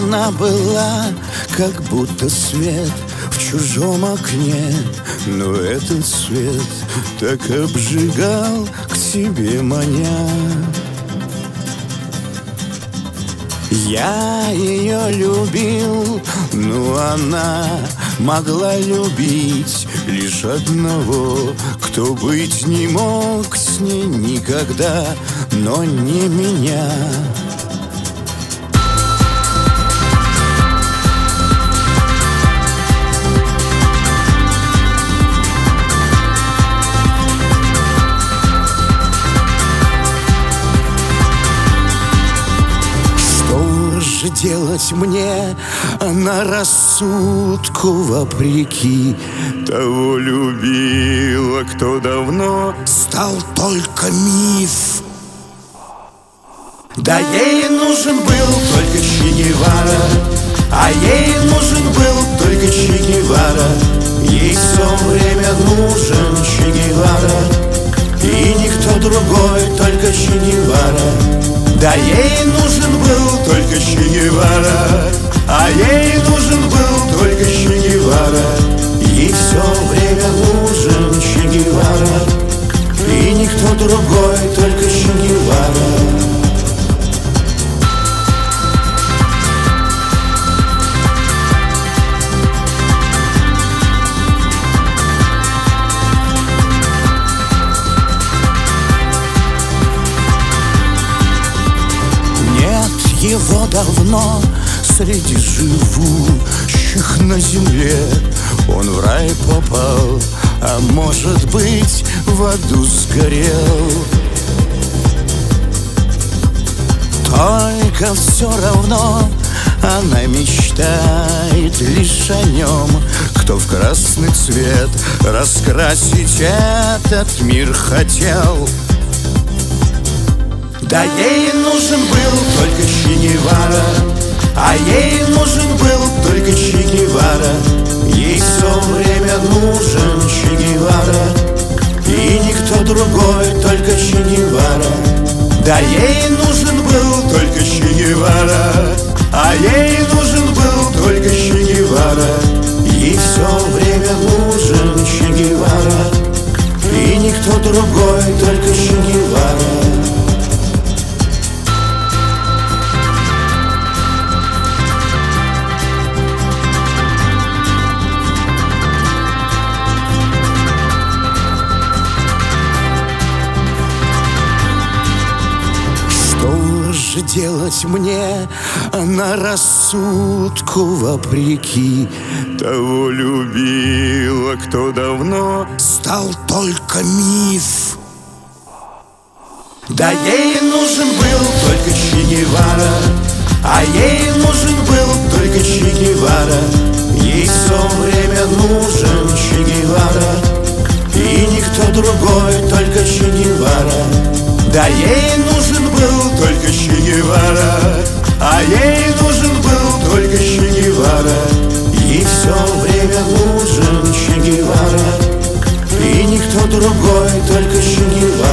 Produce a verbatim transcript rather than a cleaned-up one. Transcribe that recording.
Она была как будто свет в чужом окне, но этот свет так обжигал, к себе маня. Я ее любил, но она могла любить лишь одного, кто быть не мог с ней никогда, но не меня. Что же делать мне, она рассудку вопреки? Того любила, кто давно стал только миф. Да ей нужен был только Че Гевара, а ей нужен был только Че Гевара. Ей все время нужен Че Гевара, и никто другой, только Че Гевара. Да ей нужен был только Че Гевара, а ей нужен был только Че Гевара. Ей все время нужен Че Гевара, и никто другой, только Че Гевара. Его давно среди живущих на земле. Он в рай попал, а может быть в аду сгорел. Только все равно она мечтает лишь о нем, кто в красный цвет раскрасить этот мир хотел. Да ей нужен был только Че Гевара, а ей нужен был только Че Гевара. Ей все время нужен Че Гевара, и никто другой, только Че Гевара. Да ей нужен был только Че Гевара, а ей нужен был только Че Гевара. Ей все время нужен Че Гевара, и никто другой, только Че Гевара. Что же делать мне, она рассудку вопреки? Того любила, кто давно стал только миф. Да ей нужен был только Че Гевара, а ей нужен был только Че Гевара. Ей все время нужен Че Гевара, и никто другой, только Че Гевара. Да ей нужен был только Че Гевара, а ей нужен был только Че Гевара. Ей все время нужен Че Гевара, и никто другой, только Че Гевара.